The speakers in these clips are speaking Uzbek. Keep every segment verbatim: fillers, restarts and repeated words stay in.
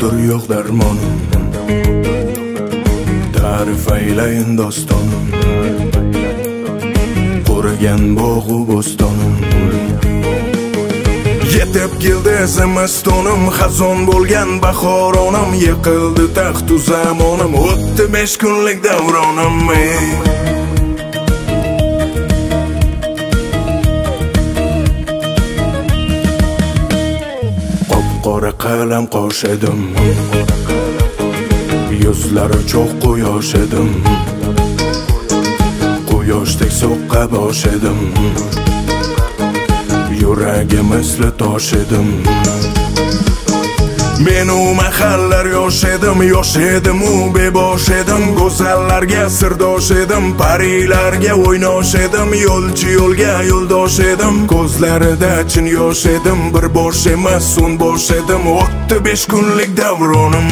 yo'qdir yo'q darmonim, ta'rif aylayin dostonim, qurigan bog'u bo'stonim. Yetib keldi zimistonim, xazon bo'lgan bahoronam, yiqildi taxtu zamonim, o'tdi besh kunlik davronim. Qop-qora qalam qosh edim, yuzlari cho'q quyosh edim, quyoshdek so'qqa bosh edim, yuragi misli tosh edim. Men u mahallar yosh edim, yosh edim u bebosh edim, go'zallarga sirdosh edim, parilarga o'ynosh edim, yo'lchi yo'lga yo'ldosh edim, ko'zlarida chin yosh edim, bir bosh emas o'n bosh edim, o'tdi besh kunlik davronim.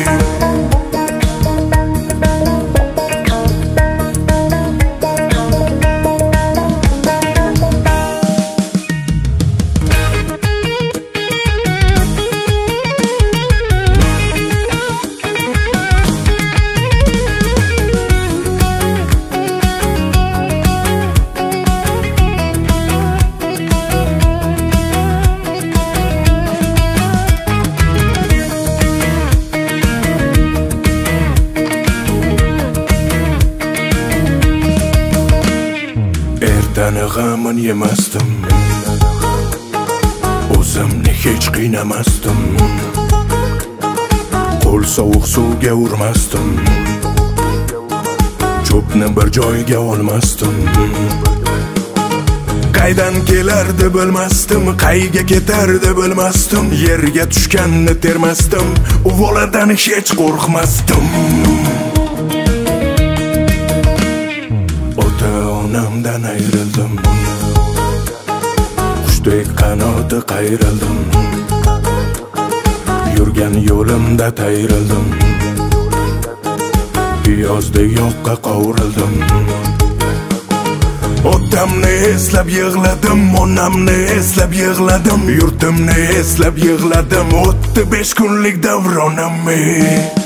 Ertani g'amin yemasdim, o'zimni hech qiynamasdim, qo'l sovuq suvga urmasdim, cho'pni bir joyga olmasdim. Qaydan kelardi bilmasdim, qayga ketardi bilmasdim, yerga tushganni termasdim, uvoladan hech qo'rqmasdim. Ota-onamdan ayrildim, qushdek qanoti qayrildim, yurgan yo'limda tayrildim, piyozdek yoqqa qovurildim. Otamni eslab yig'ladim, onamni eslab yig'ladim, yurtimni eslab yig'ladim, o'tdi besh kunlik davronim.